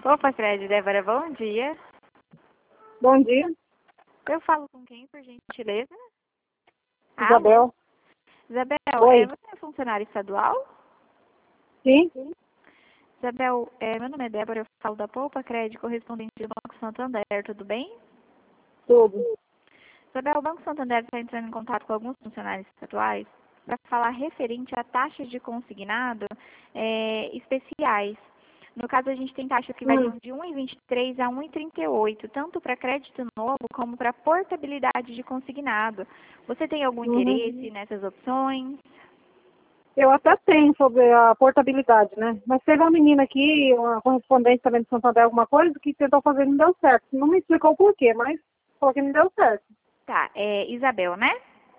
Opa, Fred, Débora, bom dia. Bom dia, Eu falo com quem, por gentileza? Isabel. Alô? Isabel, Oi. você é funcionária estadual? Sim? Isabel, meu nome é Débora, eu falo da Poupa Crédito, correspondente do Banco Santander, tudo bem? Tudo. Isabel, o Banco Santander está entrando em contato com alguns funcionários estaduais para falar referente a taxas de consignado especiais. No caso, a gente tem taxas que variam de 1,23 a 1,38, tanto para crédito novo como para portabilidade de consignado. Você tem algum interesse nessas opções? Eu até tenho sobre a portabilidade, né? Mas teve uma menina aqui, uma correspondente também de Santander, alguma coisa, que tentou fazer e não deu certo. Não me explicou o porquê, mas falou que não deu certo. Tá, Isabel, né?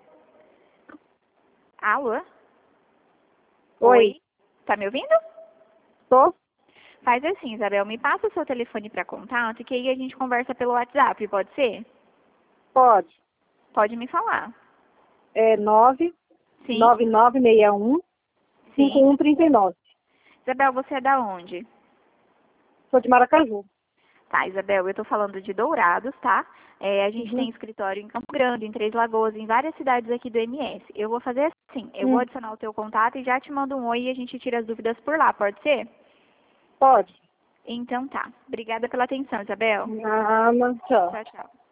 Alô? Oi. Tá me ouvindo? Tô? Faz assim, Isabel, me passa o seu telefone para contato, que aí a gente conversa pelo WhatsApp, pode ser? Pode. Pode me falar. É Sim, 99961 sim. 5139. Isabel, você é da onde? Sou de Maracaju. Tá, Isabel, eu tô falando de Dourados, tá? A gente tem escritório em Campo Grande, em Três Lagoas, em várias cidades aqui do MS. Eu vou fazer assim, eu vou adicionar o teu contato e já te mando um oi e a gente tira as dúvidas por lá, pode ser? Pode. Então tá. Obrigada pela atenção, Isabel. Nada, tchau. Tchau, tchau.